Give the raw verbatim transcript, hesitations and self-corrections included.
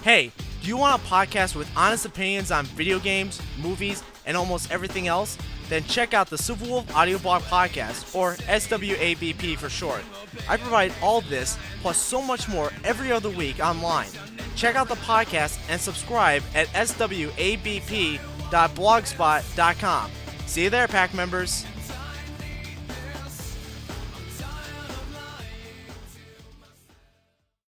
Hey, do you want a podcast with honest opinions on video games, movies, and almost everything else? Then check out the Superwolf Audio Blog Podcast, or S W A B P for short. I provide all this, plus so much more every other week online. Check out the podcast and subscribe at S W A B P dot blogspot dot com. See you there, pack members.